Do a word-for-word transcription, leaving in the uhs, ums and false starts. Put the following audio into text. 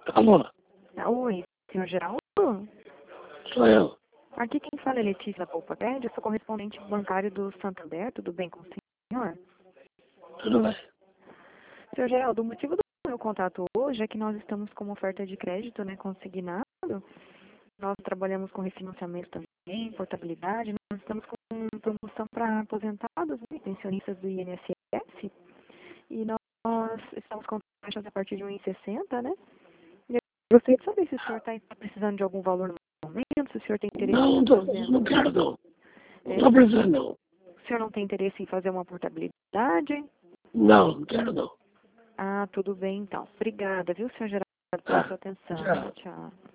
Alô, Oi, senhor Geraldo? sou eu. Aqui quem fala é Letícia Poupa Pérez, eu sou correspondente bancário do Santander, tudo bem com o senhor? Tudo bem? Senhor Geraldo, o motivo do meu contato hoje é que nós estamos com uma oferta de crédito, né, consignado. Nós trabalhamos com refinanciamento também, portabilidade. Nós estamos com promoção para aposentados, né, pensionistas do I N S S. E nós estamos com taxas a partir de um vírgula sessenta, né? E eu gostaria de saber se o senhor está precisando de algum valor no momento, se o senhor tem interesse Não, em não, fazer... não quero não. Não É, estou precisando não. o senhor não tem interesse em fazer uma portabilidade? Não, não quero não. Ah, tudo bem então. Obrigada, viu, senhor Geraldo, pela Tá, sua atenção. tchau. Tchau.